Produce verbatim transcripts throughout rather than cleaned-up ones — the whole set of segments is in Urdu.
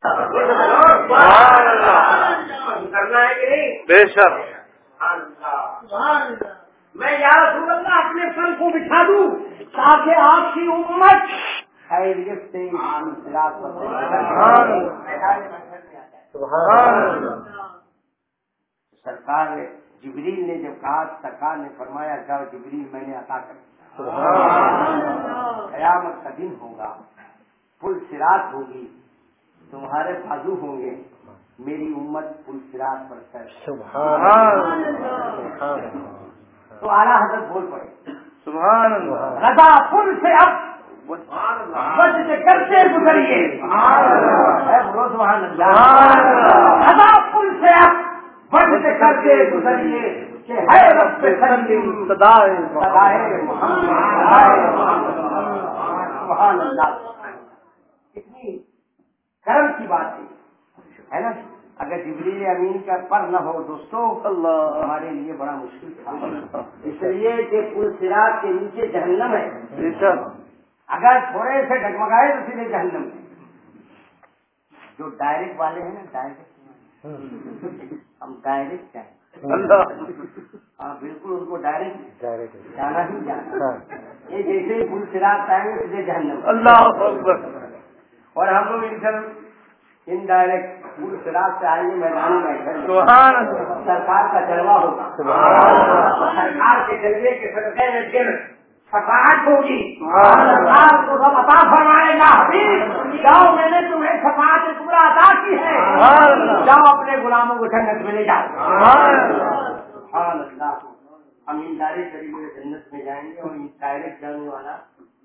کرنا ہے کہ نہیں؟ بے شک. میں یا رسول اللہ اپنے سر کو بٹھا دوں تاکہ آپ کی امت خیریت سے سرکار نے جبریل نے جب کہا سرکار نے فرمایا جاؤ جبریل میں نے عطا کر دیا. قیامت کا دن ہوگا، پل صراط ہوگی، تمہارے بازو ہوں گے، میری امت پل صراط پر چل. تو اعلیٰ حضرت بول پڑے سبحان اللہ. رضا پل سے اب وجہ سے کرتے گزریے. بولو سبحان اللہ. رضا پل سے اب وجہ سے کرتے گزریے کہ ہے رب پہ سلیم صدائے صدائے محمد. سبحان اللہ. کتنی کرم کی بات ہے نا. اگر جبریل امین کا پر نہ ہو دوستو اللہ ہمارے لیے بڑا مشکل تھا، اس لیے کہ پل صراط کے نیچے جہنم ہے. اگر تھوڑے سے ڈگمگائے تو سیدھے جہنم ہے. جو ڈائریکٹ والے ہیں نا ڈائریکٹ، ہم ڈائریکٹ جائیں. ہاں بالکل ان کو ڈائریکٹ جانا ہی جانا. یہ جیسے ہی پل صراط آئیں گے سیدھے جہنم. اللہ اکبر. اور ہم لوگ ادھر انڈائریکٹ پل صراط سے آئیں گے میدان میں. سرکار کا جلوہ ہوگا، سرکار کے جلوے کے صدقے میں پھر شفاعت ہوگی. سرکار کو سب عطا فرمائے گا حبیب جاؤ میں نے تمہیں شفاعت پورا عطا کی ہے، جاؤ اپنے غلاموں کو جنت میں لے جاؤ. سبحان اللہ. ہم انڈائریکٹ طریقے سے جنت میں جائیں گے اور ڈائریکٹ جانے والا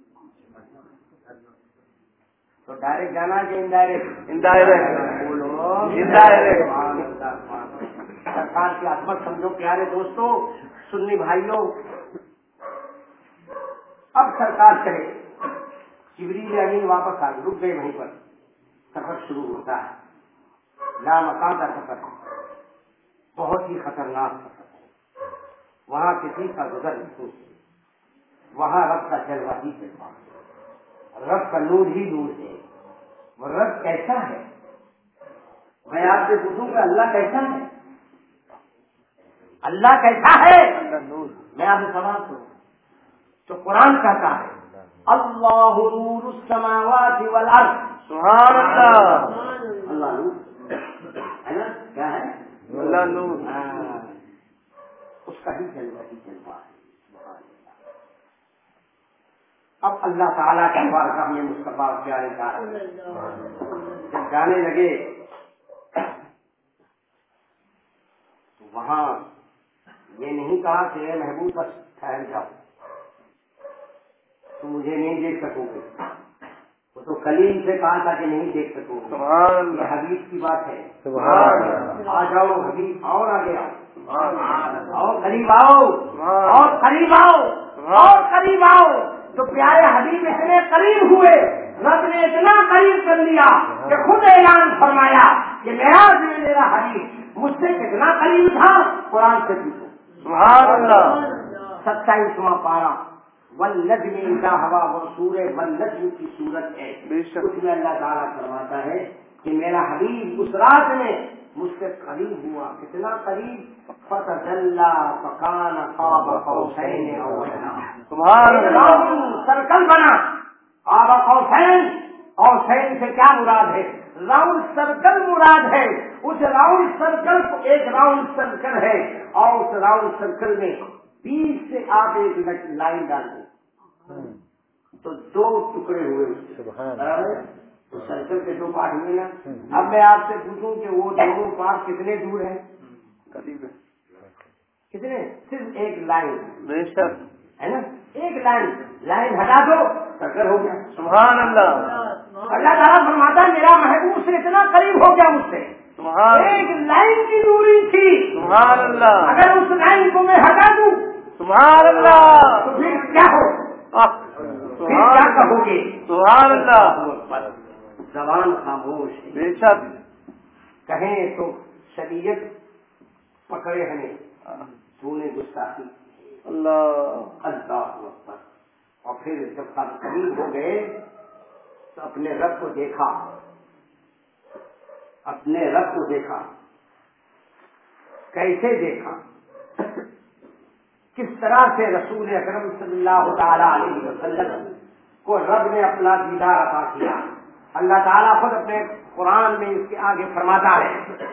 تو ڈائریکٹ جانا کہ انڈائریکٹ؟ انڈائریکٹ. بولو انڈائریکٹ. سرکار کی عظمت سمجھو پیارے دوستوں سنی بھائیوں. اب سرکار چلے، جبریل امین واپس آ گئے، رک گئے وہیں پر. سفر شروع ہوتا ہے، لامکان کا سفر ہے، بہت ہی خطرناک سفر ہے. وہاں کسی کا گزر نہیں، وہاں رب کا جلوہ ہی جلوہ ہے، رب کا نور ہی نور ہے. وہ رب کیسا ہے؟ میں آپ سے پوچھوں گا اللہ کیسا ہے؟ اللہ کیسا ہے؟ میں آپ سے سوال کروں تو قرآن کہتا ہے اللہ نور السماوات والارض. سبحان اللہ. اللہ نور ہے نا، کیا ہے؟ اللہ نور. اس کا ہی جلوہ ہی جلوہ ہے. اب اللہ تعالیٰ کے بار کا یہ مصطفیٰ پیارے کا جب جانے لگے تو وہاں یہ نہیں کہا کہ اے محبوب بس ٹھہر جاؤ تو مجھے نہیں دیکھ سکو گے. وہ تو کلیم سے کہا تھا کہ نہیں دیکھ سکو گے. یہ حدیث کی بات ہے. آ جاؤ حبیب اور آگے آؤ اور قریب آؤ اور قریب آؤ اور قریب آؤ. تو پیارے حبیب اتنے قریب ہوئے، رب نے اتنا قریب کر لیا کہ خود اعلان فرمایا کہ میرا دل میرا حبیب مجھ سے کتنا قریب تھا. قرآن سے پوچھو. سبحان اللہ. ستائیسواں پارہ والنجم اذا ہوا، وہ سورہ والنجم کی صورت ہے. اس میں اللہ تعالیٰ فرماتا ہے کہ میرا حبیب اس رات میں مجھ سے قریب ہوا. کتنا قریب؟ فتجلی فکان قاب قوسین او ادنی. سبحان اللہ. سرکل بنا. قاب قوسین، قوسین سے کیا مراد ہے؟ راؤنڈ سرکل مراد ہے. اس راؤنڈ سرکل کو ایک راؤنڈ سرکل ہے اور اس راؤنڈ سرکل میں بیچ سے آپ ایک لائن ڈال دیں تو دو ٹکڑے ہوئے. تو سرکل کے دو پارٹ ہوئے نا. اب میں آپ سے پوچھوں کہ وہ دونوں پارٹ کتنے دور ہیں؟ قریب ہے. کتنے؟ صرف ایک لائن. بے شک ہے نا، ایک لائن. لائن ہٹا دو سرکل ہو گیا. سبحان اللہ. اللہ تعالیٰ فرماتا ہے میرا محبوب سے اتنا قریب ہو گیا مجھ سے. ایک لائن کی دوری تھی. سبحان اللہ. اگر اس لائن کو میں ہٹا دوں سبحان اللہ تو پھر کیا ہو؟ پھر کیا کہو گے؟ سبحان اللہ. زبان خاموش ہے. بے شک. کہیں تو شریعت پکڑے ہمیں تو نے گستاخی. اللہ اللہ اکبر. اور پھر جب ہم قریب ہو گئے تو اپنے رب کو دیکھا اپنے رب کو دیکھا. کیسے دیکھا؟ کس طرح سے رسول اکرم صلی اللہ تعالی علیہ وسلم کو رب نے اپنا دیدار عطا کیا. اللہ تعالیٰ خود اپنے قرآن میں اس کے آگے فرماتا ہے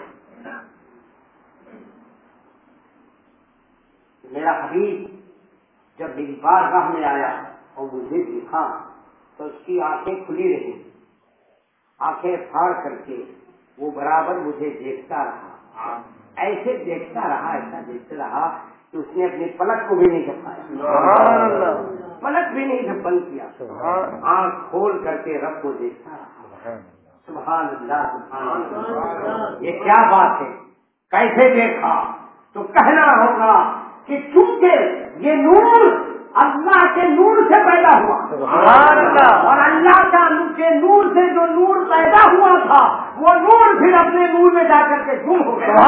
میرا حبیب جب میری بارگاہ میں آیا اور مجھے دیکھا تو اس کی آنکھیں کھلی رہی, آنکھیں پھاڑ کر کے وہ برابر مجھے دیکھتا رہا, ایسے دیکھتا رہا ایسا دیکھتا رہا کہ اس نے اپنی پلک کو بھی نہیں جھپکایا, پلک بھی نہیں جب بند کیا, آنکھ کھول کر کے رب کو دیکھتا رہا. سبحان اللہ سبحان اللہ. یہ کیا بات ہے؟ کیسے دیکھا؟ تو کہنا ہوگا کہ چونکہ یہ نور اللہ کے نور سے پیدا ہوا, اور اللہ کا کے نور سے جو نور پیدا ہوا تھا وہ نور پھر اپنے نور میں جا کر کے گم ہو گیا.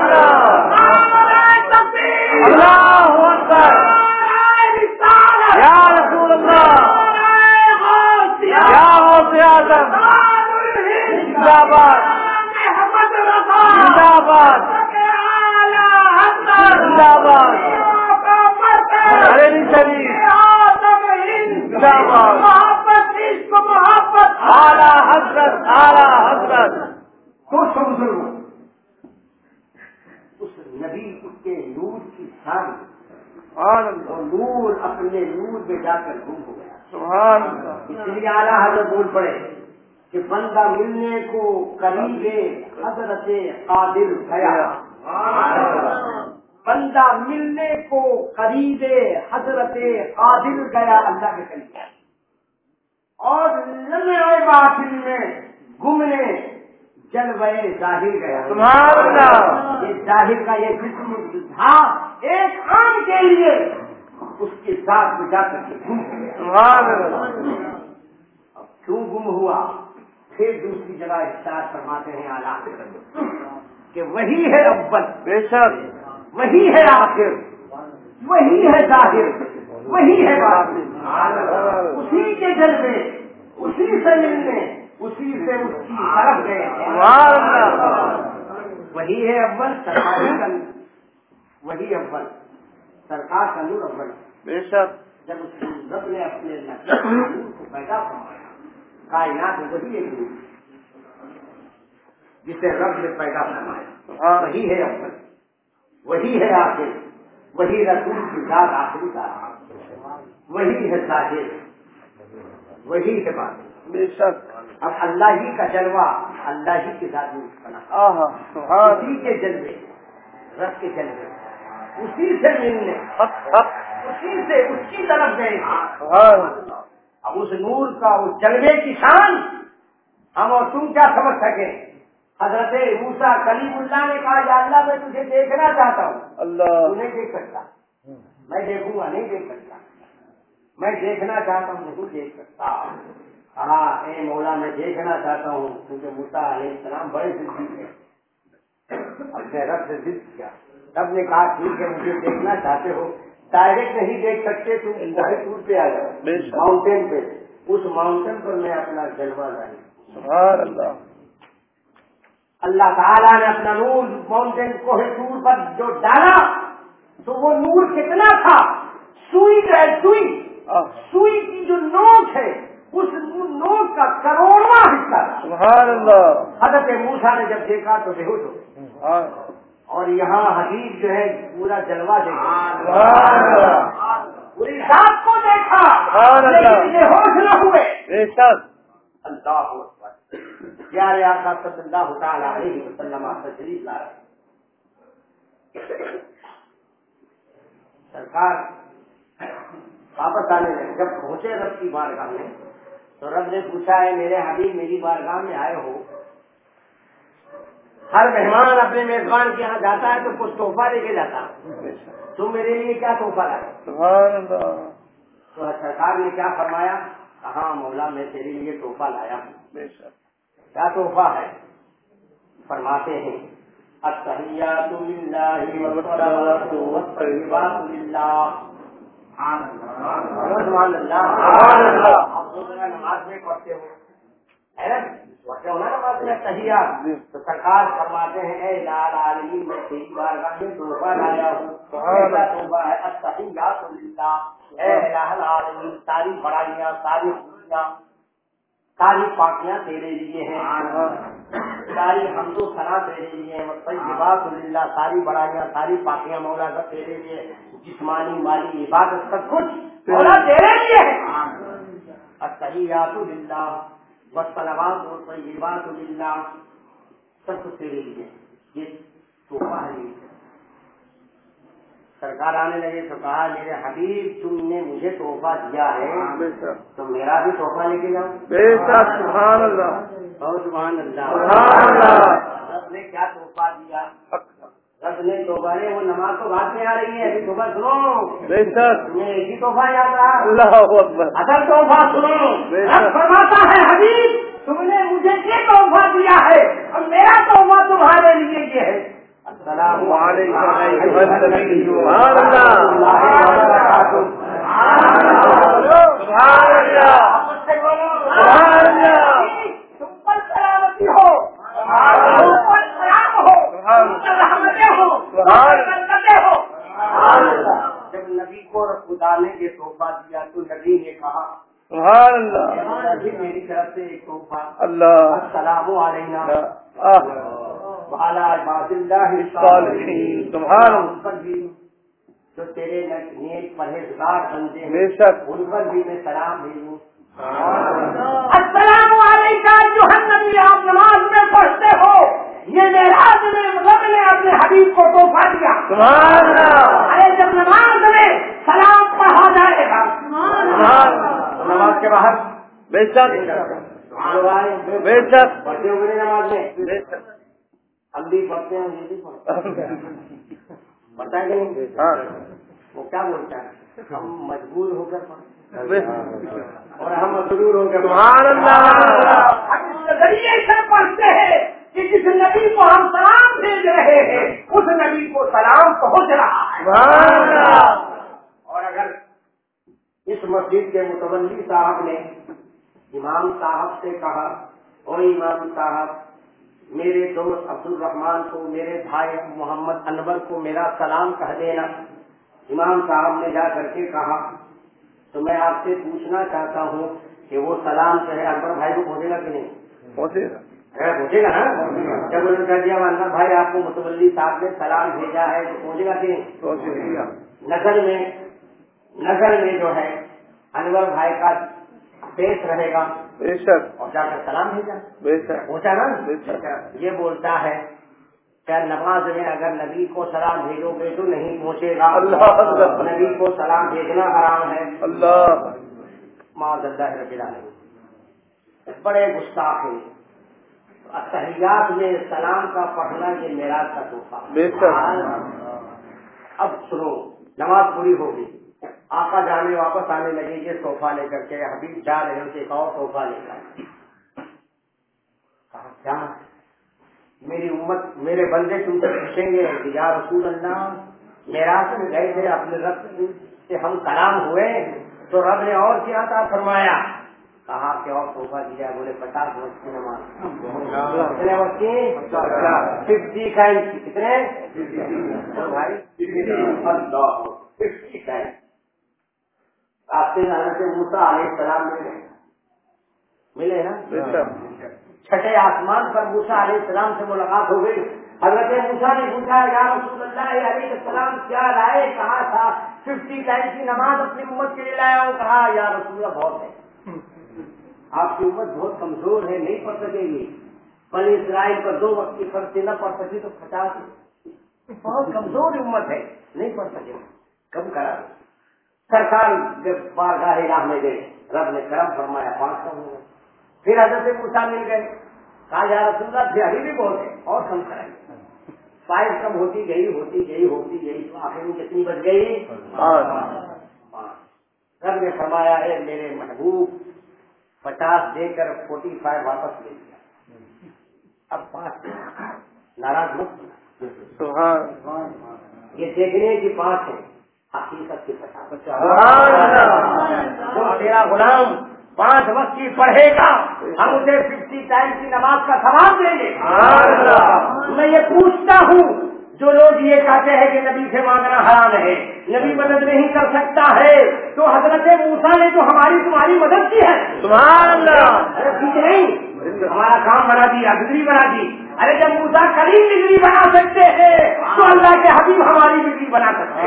اللہ اکبر, یا رسول اللہ, یا غوث اعظم, زندہ باد, زندہ باد, زندہ باد, علی شریف, زندہ باد, اعلیٰ حضرت, اعلیٰ حضرت. تو سمجھو اس نبی کے نور کی شان, اور نور اپنے نور میں جا کر گم ہو گیا. سبحان اللہ. اس لیے اعلیٰ حضرت بول پڑے کہ بندہ ملنے کو قریب حضرت قادر گیا, بندہ ملنے کو قریب حضرت قادر گیا اللہ کے قریب, اور لمحے باطن میں گمنے جلوے ظاہر گیا. سبحان اللہ. یہ ظاہر کا یہ جسم تھا ایک عام کے لیے, اس کے ساتھ میں جا کر کے گم ہو گیا. سبحان اللہ. اب کیوں گم ہوا؟ پھر دوسری جگہ ارشاد فرماتے ہیں اعلیٰ کہ وہی ہے اول, بے شک وہی ہے آخر, وہی ہے ظاہر, وہی ہے باطن. اسی کے جلوے, اسی سے ملنے, اسی سے اس کی طرف گئے. وہی ہے اول سرکار کا, وہی اول سرکار کا نور اول. بے شک جب اس رب نے اپنے نور کو پیدا فرمایا, کائنات میں وہی ایک نور جسے رب نے پیدا فرمایا, وہی ہے اول, وہی ہے آخر, وہی رسول کی ذات آخری ذات, وہی ہے ظاہر, وہی ہے بات. بے شک اب اللہ ہی کا جلوہ اللہ ہی کے ذات میں بنا, اسی کے جلوے, رب کے جلوے, اسی سے ملنے, اسی سے اس کی طرف گئے. اب اس نور کا, اس جلوے کی شان ہم اور تم کیا سمجھ سکیں؟ حضرت موسیٰ کلیم اللہ نے کہا یا اللہ میں تجھے دیکھنا چاہتا ہوں. اللہ تو نہیں دیکھ سکتا, میں دیکھوں گا نہیں دیکھ سکتا, میں دیکھنا چاہتا ہوں نہیں دیکھ سکتا. ہاں اے مولا میں دیکھنا چاہتا ہوں, کیونکہ موسیٰ علیہ السلام بڑے ضدی تھے, اپنے رب سے ضد کیا. رب نے کہا ٹھیک ہے مجھے دیکھنا چاہتے ہو, ڈائریکٹ نہیں دیکھ سکتے, تم بہت دور پہ آ جاؤ, ماؤنٹین پہ, اس ماؤنٹین پر میں اپنا جلوہ ظاہر. سبحان اللہ. اللہ تعالیٰ نے اپنا نور ماؤنٹین کوہ طور پر جو ڈالا تو وہ نور کتنا تھا؟ سوئی جو ہے, سوئی سوئی کی جو نوک ہے اس نوک کا کروڑواں حصہ تھا. سبحان اللہ. حضرت موسیٰ نے جب دیکھا تو بے ہوش ہو گئے, اور یہاں حبیب جو ہے پورا جلوہ دیکھا, پوری ذات کو دیکھا, لیکن بے ہوش نہ ہوئے. بے شک اللہ اکبر. پیارے آقا صلی اللہ تعالی علیہ وسلم تشریف لا رہے. سرکار واپس آنے لگے, جب پہنچے رب کی بارگاہ میں تو رب نے پوچھا ہے میرے حبیب میری بارگاہ میں آئے ہو, ہر مہمان اپنے میزبان کے یہاں جاتا ہے تو کچھ تحفہ لے کے جاتا, تم میرے لیے کیا تحفہ لائے؟ سبحان اللہ. تو سرکار نے کیا فرمایا؟ کہاں مولا میں تیرے لیے تحفہ لایا ہوں. بے شک. کیا تحفہ ہے؟ فرماتے ہیں التحیات للہ والصلوات والطیبات للہ. سبحان اللہ. آپ نماز میں پڑھتے ہو, نماز میں تحیات تو سرکار فرماتے ہیں اے لال عالمین میں تیری بارگاہ میں توبہ لایا ہوں. پہلا توبہ ہے التحیات للہ. اے الہ العالمین ساری بڑائیاں ساری خوبیاں ساری پاکیاں تیرے لیے ہیں, ساری حمد و ثنا تیرے لیے ہیں. والطیبات للہ ساری بڑائیاں ساری پاکیاں مولا کا تیرے لیے. جسمانی مالی عبادت سب کچھ مولا تیرے لیے ہے. التحیات للہ والصلوات والطیبات للہ سب کچھ تیرے لیے. یہ تحفہ ہے. سرکار آنے لگے تو کہا میرے حبیب تم نے مجھے تحفہ دیا ہے تو میرا بھی تحفہ لے کے جاؤ. سبحان اللہ بہت سبحان اللہ. رب نے کیا تحفہ دیا. رب نے توبہ نے وہ نماز تو بعد میں آ رہی ہے ابھی توبہ سنو. تمہیں ایک ہی تحفہ یاد رہا. اللہ اکبر. اصل تحفہ سنو. رب فرماتا ہے حبیب تم نے مجھے یہ تحفہ دیا ہے اور میرا تحفہ تمہارے لیے یہ ہے. السلام علیکم ایھا النبی. سبحان اللہ سبحان اللہ سبحان اللہ. تم پر سلامتی ہو, تم پر سلام ہو, تم پر رحمتیں ہو, تم پر برکتیں ہو. جب نبی کو خدا نے یہ تحفہ دیا تو نبی نے کہا سبحان اللہ میری طرف سے ایک تحفہ. اللہ السلام علینا وعلی عباد اللہ الصالحین. سبحان اللہ. جو تیرے نیک پرہیزگار بندے ہیں ان پر بھی میں سلام بھیجوں. السلام علیکم ایھا النبی. آپ نماز میں پڑھتے ہو یہ معراج میں رب نے اپنے حبیب کو تحفہ دیا. سبحان اللہ. ارے جب نماز میں سلام پڑھا جائے گا نماز کے باہر بے شک بے شک پڑھتے ہوئے نماز میں بے شک ہم بھی پڑھتے ہیں یہ بھی پڑھتے ہیں. پڑھتا ہے کہ نہیں. وہ کیا بولتا ہے ہم مجبور ہو کر پڑھتے اور ہم مجبور ہو کر سبحان اللہ اس ذریعے سے پڑھتے ہیں کہ جس نبی کو ہم سلام بھیج رہے ہیں اس نبی کو سلام پہنچ رہا ہے. سبحان اللہ. اور اگر اس مسجد کے متولی صاحب نے امام صاحب سے کہا او امام صاحب میرے دوست عبد الرحمان کو میرے بھائی محمد انور کو میرا سلام کہہ دینا. امام صاحب نے جا کر کے کہا تو میں آپ سے پوچھنا چاہتا ہوں کہ وہ سلام جو ہے انور بھائی کو پہنچے گا کہ نہیں. پہنچے گا پہنچے گا نا. جب انہوں نے کہہ دیا انور بھائی آپ کو متولی صاحب نے سلام بھیجا ہے تو پہنچے گا کہ نہیں. پہنچے گا. نظر میں نظر میں جو ہے انور بھائی کا پیش رہے گا بے شک اور جا کر سلام بھیجا بے شک پہنچا نا. بے شک. یہ بولتا ہے کہ نماز میں اگر نبی کو سلام بھیجو گے تو نہیں پہنچے گا. اللہ نبی کو سلام بھیجنا حرام ہے. اللہ معاذ اللہ رب العالمین. بڑے گستاخ ہیں. تحیات میں سلام کا پڑھنا یہ معراج کا تحفہ بے شک. اب سنو نماز پوری ہوگی آقا جانے واپس آنے لگے یہ تحفہ لے کر کے حبیب جا رہے ہوتے ایک اور تحفہ لے کر. کیا میری امت میرے بندے تم سے پوچھیں گے کہ یا رسول اللہ معراج میں گئے تھے اپنے رب سے ہم کلام ہوئے تو رب نے اور کیا تھا فرمایا. کہا کہ اور تحفہ دیا. بولے پچاس وقت کی نماز. کتنے وقت کی ففٹی ٹائم. کتنے بھائی ففٹی ٹائم. آپ سے حضرت موسیٰ علیہ السلام ملے ملے نا. چھٹے آسمان پر موسیٰ علیہ السلام سے ملاقات ہو گئی. حضرت موسیٰ نے پوچھا یا رسول اللہ علیہ السلام کیا لائے. کہا تھا ففٹی ٹائم کی نماز اپنی امت کے لیے لایا ہوں. کہا یا رسول اللہ بہت ہے آپ کی امت بہت کمزور ہے نہیں پڑھ سکے گی. بنی اسرائیل پر دو وقت کی فرض نہ پڑھ سکی تو پچاس بہت کمزور امت ہے نہیں پڑھ سکے. کم کرا سرکار جب بارگاہ الہ میں گئے رب نے کرم فرمایا پانچ کم ہو گئے. پھر حضرت موسیٰ مل گئے. کہا یا رسول اللہ پھر ابھی بھی بہت ہے اور کم کرائیں. فائد کم ہوتی گئی ہوتی گئی ہوتی گئی تو آخر میں کتنی بچ گئی. رب نے فرمایا ہے میرے محبوب پچاس دے کر فورٹی فائیو واپس لے لیا. اب پانچ ناراض مت. یہ دیکھنے کی پانچ ہے حقیقت کی پچاس. جو تیرا غلام پانچ وقت کی پڑھے گا ہم اسے ففٹی ٹائم کی نماز کا ثواب دیں گے. میں یہ پوچھتا ہوں جو لوگ یہ کہتے ہیں کہ نبی سے مانگنا حرام ہے, نبی مدد نہیں کر سکتا ہے, تو حضرت موسیٰ نے تو ہماری تمہاری مدد کی ہے. سبحان اللہ. ارے ٹھیک نہیں, ہمارا کام بنا دیا, بجلی بنا دی. ارے جب موسیٰ کریم بجلی بنا سکتے ہیں تو اللہ کے حبیب ہماری بجلی بنا سکتے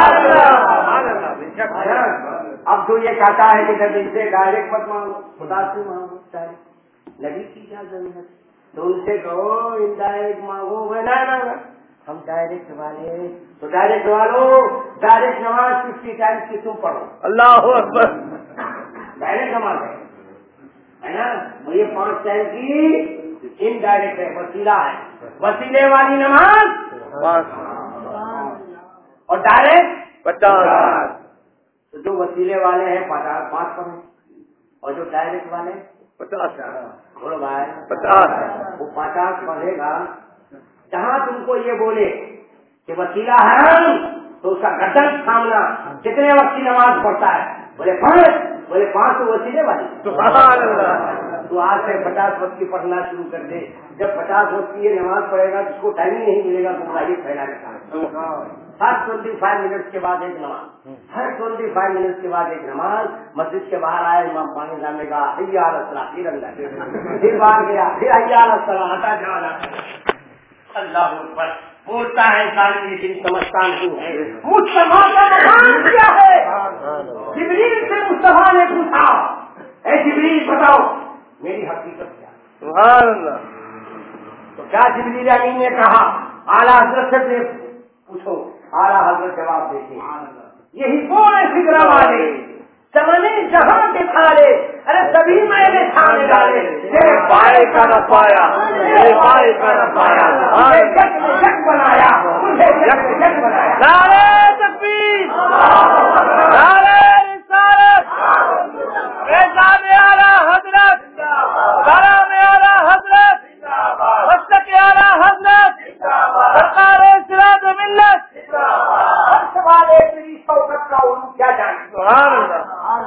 ہیں. اب تو یہ کہتا ہے کہ نبی سے ڈائریکٹ مت مانگو, خدا سے مانگو ڈائریکٹ. نبی کی کیا ضرورت, تو ان سے کہو انڈائریکٹ مانگو. میں نہ مانگا, ہم ڈائریکٹ والے, تو ڈائریکٹ والوں ڈائریکٹ نماز ففٹی ٹائمس کی تم پڑھو. اللہ اکبر. ڈائریکٹ نماز ہے نا, یہ پانچ ٹائم کی انڈائریکٹ ہے, وسیلہ ہے. وسیلے والی نماز اور ڈائریکٹ پچاس. تو جو وسیلے والے ہیں پچاس پانچ پڑھیں, اور جو ڈائریکٹ والے پچاس. بولو بھائی پچاس. وہ پچاس پڑھے گا. جہاں تم کو یہ بولے کہ وسیلہ ہے تو اس کا گردن سامنا کتنے وقت کی نماز پڑھتا ہے, بولے پانچ. بولے پانچ تو وسیلے والی. تو آج سے پچاس وقت کی پڑھنا شروع کر دے. جب پچاس وقت کی یہ نماز پڑھے گا جس کو ٹائم ہی نہیں ملے گا تو مراحل پھیلانے کا. ہر ٹوینٹی فائیو منٹس کے بعد ایک نماز, ہر ٹوینٹی فائیو منٹس کے بعد ایک نماز. مسجد کے باہر آئے امام پانی جانے گا حیا علی الصلاۃ, پھر اندر, پھر باہر گیا, پھر حیا علی الصلاۃ, آتا جانا. اللہ اکبر. بولتا ہے انسان لیکن سمجھتا نہیں ہے. مصطفیٰ کا مقام کیا ہے؟ جبریل سے مصطفیٰ نے پوچھا, اے جبریل بتاؤ میری حقیقت کیا؟ سبحان اللہ. تو کیا جبریل امین نے کہا؟ اعلیٰ حضرت سے پوچھو. اعلیٰ حضرت جواب دیتے یہی بولے فکر والے چمنے جہاں کے کھالے, ارے سبھی میں نے کھانے ڈالے, تیرے پائے کا نہ پایا, تیرے پائے کا نہ پایا, مجھے جگ میں جگ بنایا, مجھے جگ میں جگ بنایا. نعرہ تکبیر, نعرہ رسالت, اعزاز اعلیٰ حضرت, کرم اعلیٰ حضرت, مستق اعلیٰ حضرت, سرکار سراج ملت, ہر سوال ایک میری شوکت کا علوم کیا جانے. سبحان اللہ.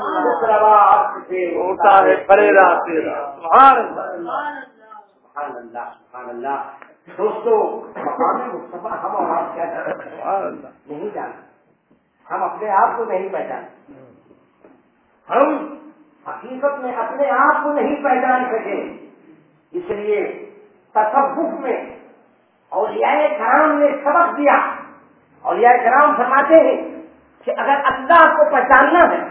ہوتا ہے پریرا تیرا. سبحان اللہ, سبحان اللہ, سبحان اللہ. دوستو مقام مصطفیٰ ہم اور آپ کیا جانتے نہیں جانتے. ہم اپنے آپ کو نہیں پہچانتے. ہم حقیقت میں اپنے آپ کو نہیں پہچان سکے. اس لیے تصوف میں اولیاء کرام نے سبق دیا. اولیاء کرام فرماتے ہیں کہ اگر اللہ کو پہچاننا ہے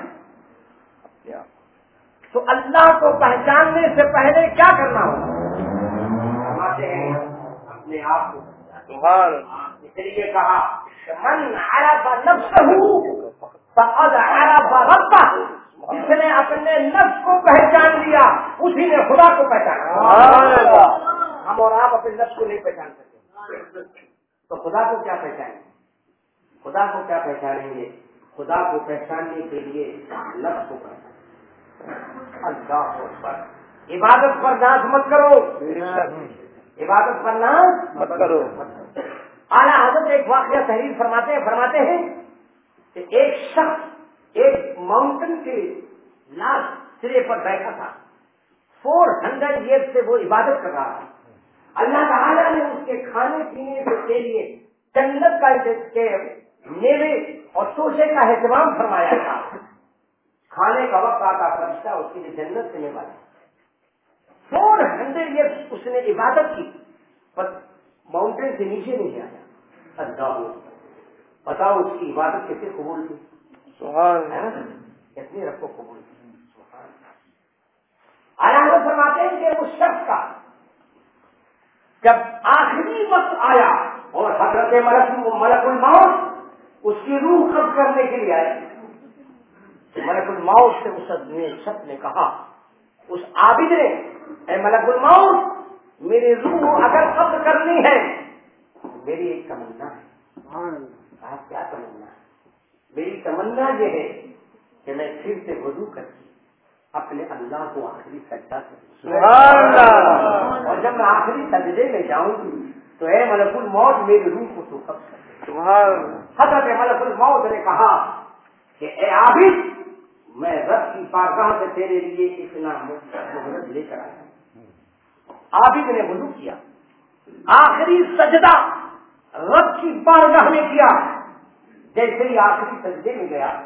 تو اللہ کو پہچاننے سے پہلے کیا کرنا ہوگا؟ فرماتے ہیں اپنے آپ کو. اس لیے کہا من عرف نفسہ فقد عرف ربہ, جس نے اپنے نفس کو پہچان لیا اسی نے خدا کو پہچانا. ہم اور آپ اپنے نفس کو نہیں پہچان سکتے تو خدا کو کیا پہچانیں گے؟ خدا کو کیا پہچانیں گے؟ خدا کو پہچاننے کے لیے نفس کو پہچانیں. اللہ اکبر. عبادت پر ناز مت کرو, عبادت پر ناز مت کرو. اعلیٰ حضرت ایک واقعہ تحریر فرماتے ہیں فرماتے ہیں کہ ایک شخص ایک ماؤنٹین کے لاسٹ سرے پر بیٹھا تھا. فور ہنڈریڈ ایئر سے وہ عبادت کر رہا تھا. اللہ تعالیٰ نے اس کے کھانے پینے کے لیے جنت کا میوے اور توشے کا اہتمام فرمایا تھا. کھانے کا وقت آتا فرشتہ اس کے لیے جنت سے میوہ لایا. فور ہنڈریڈ ایئر اس نے عبادت کی پر ماؤنٹین سے نیچے نہیں آیا. اللہ بتاؤ اس کی عبادت کیسے قبول تھی؟ کتنی رب کو قبول تھی. اعلیٰ فرماتے ہیں کہ اس شخص کا جب آخری وقت آیا اور حضرت ملک ملک الموت اس کی روح قبض کرنے کے لیے آئے, ملک الموت سے اس شخص نے کہا, اس عابد نے, اے ملک الموت میری روح اگر قبض کرنی ہے میری ایک تمنا ہے. آپ کیا تمنا ہے؟ میری تمنا یہ ہے کہ میں پھر سے وضو کر کے اپنے اللہ کو آخری سجدہ کروں, اور جب میں آخری سجدے میں جاؤں گی تو اے ملک الموت میری روح کو تو قبض کر. حضرت ملک الموت نے کہا کہ اے عابد میں رب کی بارگاہ سے تیرے لیے اتنا مہلت لے کر آیا۔ عابد نے وضو کیا، آخری سجدہ رب کی بارگاہ میں کیا، جیسے ہی آخری سجدے میں گیا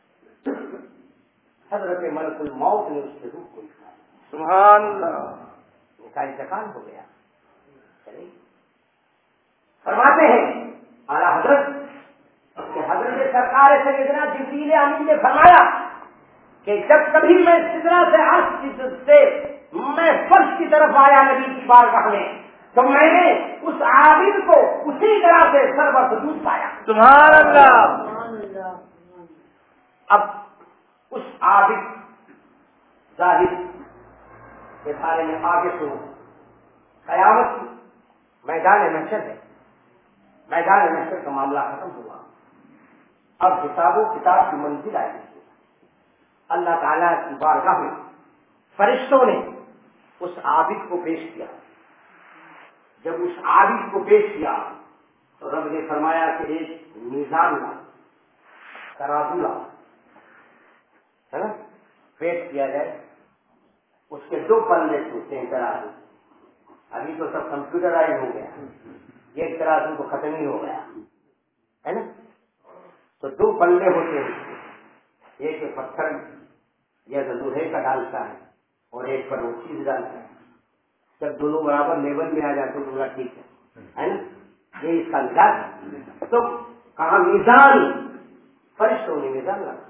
حضرت ملک الموت نے اس کے روح کو نکالا۔ سبحان اللہ، ان کا انتقال ہو گیا۔ چلیے فرماتے ہیں اعلیٰ حضرت کہ حضرت سرکار سیدنا جبریل امین نے فرمایا کہ جب کبھی میں سدرہ سے عرش کی سے میں فرش کی طرف آیا نبی کی بارگاہ میں، تو میں نے اس عابد کو اسی طرح سے سرور سجود پایا۔ سبحان اللہ۔ اب اس عابد ظاہر کے بارے میں آگے سنو۔ قیامت کی میدان محشر ہے، میدان محشر کا معاملہ ختم ہوا، اب حساب و کتاب کی منزل آئی۔ اللہ تعالیٰ کی بارگاہ میں فرشتوں نے اس عابد کو پیش کیا۔ جب اس عابد کو پیش کیا تو رب نے فرمایا کہ ایک میزان لا، ترازو لا، ہے نا، پیش کیا جائے۔ اس کے دو پلے ٹوٹتے ہیں ترازو، ابھی تو سب کمپیوٹرائز ہو گیا، ایک ترازو تو ختم ہی ہو گیا ہے نا، تو دو پلے ہوتے ہیں، ایک پتھر یا لوہے کا ڈالتا ہے اور ایک پر وہ چیز ڈالتا ہے، جب دونوں برابر لیول میں آ جاتے ہیں تو ٹھیک ہے نا، یہ اس کا مزاج ہے۔ تو کہاں میزان، فرشتوں نے میزان لگا،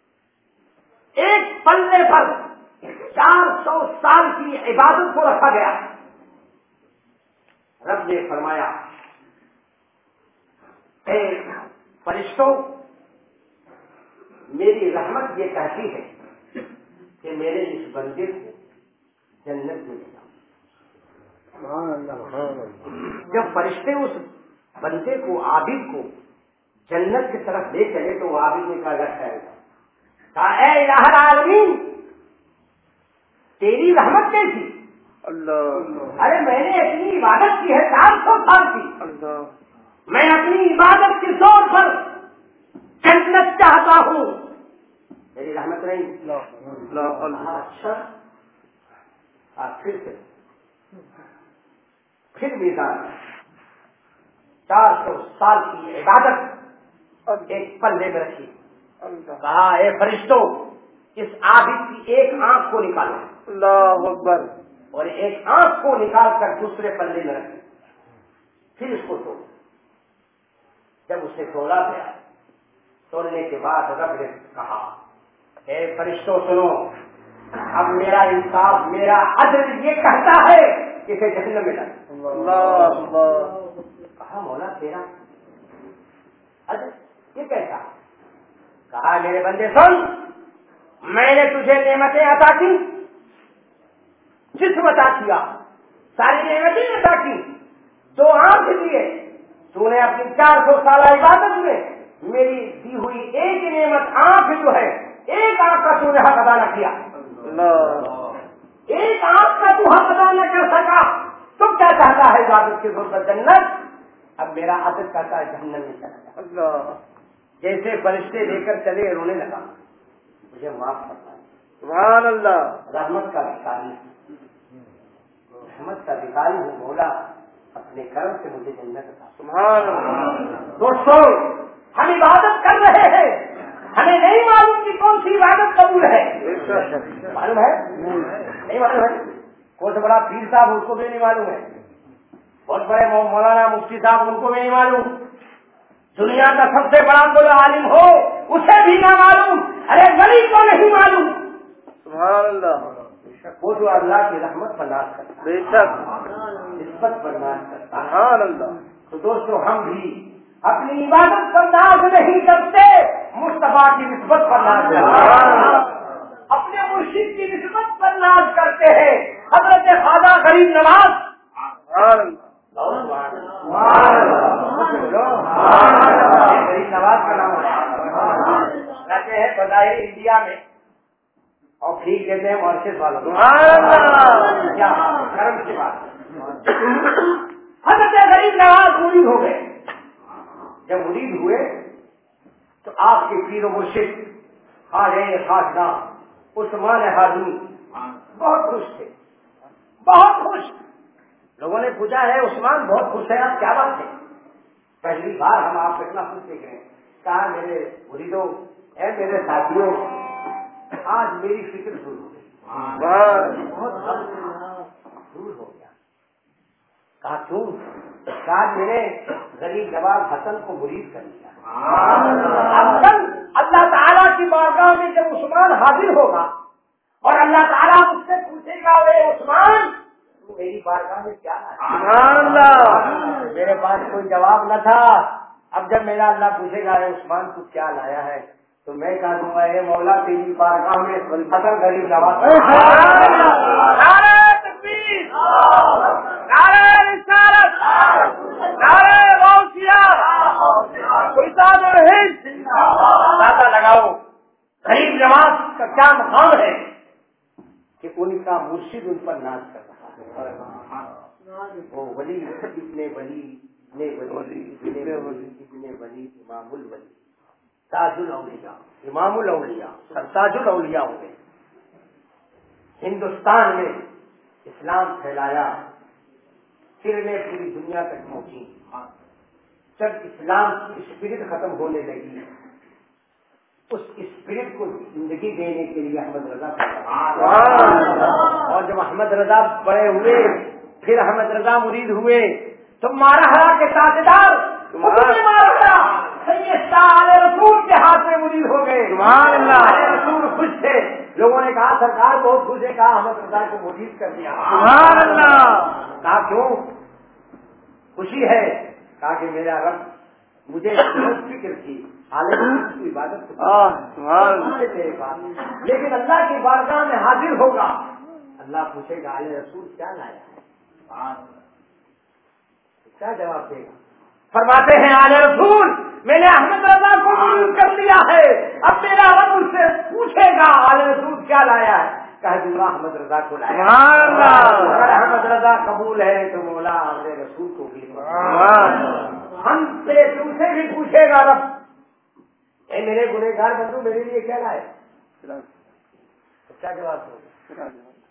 ایک پلے پر چار سو سال کی عبادت کو رکھا گیا۔ رب نے فرمایا اے فرشتوں، میری رحمت یہ کہتی ہے کہ میرے اس بندے کو جنت میں لے جاؤ۔ جب فرشتے اس بندے کو، عابد کو جنت کی طرف لے چلے تو وہ عابد نے کہا ہے، کہا اے الہ العالمین، تیری رحمت کیسی؟ اللہ، ارے میں نے اپنی عبادت کی ہے چار سو سال کی، اللہ، میں اپنی عبادت کے زور پر جنت چاہتا ہوں، میری رحمت نہیں۔ اچھا، پھر سے پھر میزان، چار سو سال کی عبادت ایک پلے میں رکھی، کہا اے فرشتوں، اس عابد کی ایک آنکھ کو نکالو، اللہ اکبر، اور ایک آنکھ کو نکال کر دوسرے پلے میں رکھی، پھر اس کو توڑ۔ جب اسے توڑا گیا، توڑنے کے بعد رب نے کہا اے فرشتوں سنو، اب میرا انصاف، میرا عدل یہ کہتا ہے کہ اسے جہنم میں ڈالو۔ اللہ، کہا مولا تیرا عدل یہ کیسا؟ کہا میرے بندے سن، میں نے تجھے نعمتیں عطا کی، جسم عطا کیا، ساری نعمتیں عطا کی، دو آنکھ دیے، تو نے اپنی چار سو سالہ عبادت میں میری دی ہوئی ایک نعمت آنکھ جو ہے، ایک آنکھ کا تو نے حق ادا نہ کیا، ایک آنکھ کا تو حق ادا نہ کر سکا، تم کیا چاہتا ہے عبادت کے زور پر جنت؟ اب میرا عادت کہتا ہے جہنم میں چلا جا۔ جیسے فرشتے لے کر چلے رونے لگا، مجھے معاف کرنا، سبحان اللہ، رحمت کا بھکاری، رحمت کا بھکاری ہوں مولا، اپنے کرم سے مجھے جنت عطا۔ سبحان اللہ۔ دوستوں، ہم عبادت کر رہے ہیں، ہمیں نہیں معلوم کہ کون سی عبادت قبول ہے، معلوم ہے؟ نہیں معلوم ہے؟ کون سا بڑا پیر صاحب اس کو بھی نہیں معلوم ہے، بہت بڑے مولانا مفتی صاحب ان کو بھی نہیں معلوم، دنیا کا سب سے بڑا کوئی عالم ہو اسے بھی نہ معلوم، ارے ولی کو نہیں معلوم۔ سبحان اللہ، وہ جو اللہ کی رحمت پر ناز کرتا ہے، بے شک، نسبت پر ناز کرتا ہے۔ سبحان اللہ۔ تو دوستو، ہم بھی اپنی عبادت پر ناز نہیں کرتے، مصطفیٰ کی نسبت پر ناز کرتے ہیں، اپنے مرشد کی نسبت پر ناز کرتے ہیں، حضرت خواجہ غریب نواز غریب نواز کا نام رہتے ہیں بظاہر انڈیا میں، اور ٹھیک دیتے ہیں مارشل والوں کیا کرم کی بات۔ حضرت غریب نواز مرید ہو گئے، جب مرید ہوئے تو آپ کے پیر و مرشد خواجہ خاصداں عثمان ہارونی بہت خوش تھے، بہت خوش۔ لوگوں نے پوچھا ہے عثمان بہت خوش ہے، آپ کیا بات ہے؟ پہلی بار ہم آپ کو اتنا خوش دیکھ رہے ہیں۔ کہا میرے مریدوں، اے میرے ساتھیوں، آج میری فکر دور ہو گئی، بہت دور ہو گیا۔ کہا کیوں؟ کہا میں نے غریب نواز حسن کو مرید کر لیا۔ اب کل اللہ تعالیٰ کی بارگاہ میں جب عثمان حاضر ہوگا اور اللہ تعالیٰ مجھ سے پوچھے گا اے عثمان تو میری بارگاہ میں کیا لایا؟ میرے پاس کوئی جواب نہ تھا۔ اب جب میرا اللہ پوچھے گا اے عثمان تو کیا لایا ہے تو میں کہہ دوں گا اے مولا تیری بارگاہ میں حسن غریب نواز۔ نعرہ تکبیر، نعرہ رسالت، نعرہ غوثیہ، سلطان الہند، پتہ لگاؤ غریب نواز کا کیا مقام ہے کہ ان کا مرشد ان پر ناز کر رہا ہے۔ وہ ولی اتنے ولی اتنے ولی اتنے ولی اتنے ولی امام الولی تاج الاولیاء، امام الاولیاء، سرتاج الاولیاء ہو گئے۔ ہندوستان میں اسلام پھیلایا، کرنیں پوری دنیا تک پہنچی۔ جب اسلام کی اسپرٹ ختم ہونے لگی، اس اسپرٹ کو زندگی دینے کے لیے احمد رضا اور جب احمد رضا بڑے ہوئے، پھر احمد رضا مرید ہوئے تو مارہا کے تاجدار رسول کے ہاتھ میں مرید ہو گئے۔ سبحان اللہ، رسول خوش تھے۔ لوگوں نے کہا سرکار بہت خوش ہے، کہا احمد رضا کو مرید کر دیا۔ سبحان اللہ، کہا کیوں خوشی ہے؟ کہا کہ میرا رب مجھے فکر تھی عالم کی عبادت میرے پاس، لیکن اللہ کی بارگاہ میں حاضر ہوگا، اللہ پوچھے گا علیہ رسول کیا لایا ہے، کیا جواب دے گا؟ فرماتے ہیں علیہ رسول میں نے احمد رضا کو مرید کر لیا ہے، اب میرا رب مجھ سے پوچھے گا علیہ رسول کیا لایا ہے، کہہ دوں گا احمد رضا کو لایا۔ اگر احمد رضا قبول ہے تو مولا علیہ رسول کو بھی ہم سے تم سے بھی پوچھے گا رب اے میرے گنہگار بندو میرے لیے کیا لائے، کیا جواب دو؟